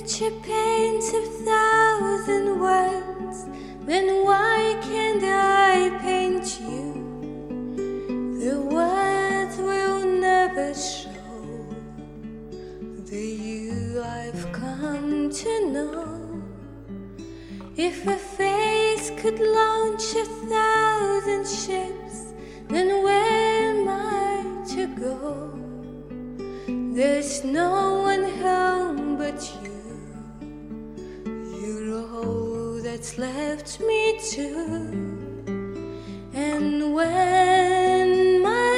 picture paints 1,000 words, then why can't I paint you? The words will never show the you I've come to know. If a face could launch 1,000 ships, then where am I to go? There's no one home but you. You're all that's left me to. And when my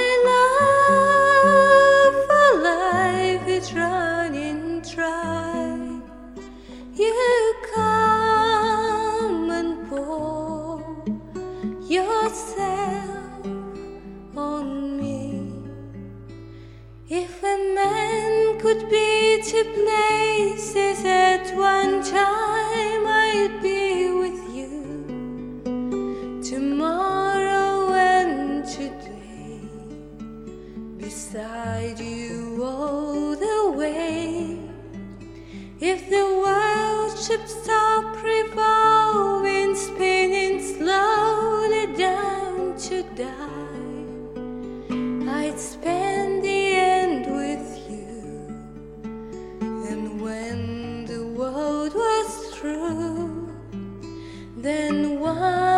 love for life is running dry, you come and pour yourself on me. If a man could be 2 places at one time, I'd be with you tomorrow and today, beside you all the way. If the world should stop revolving, spinning slowly down to die, I'd spend the end with you. And when the world was through, then one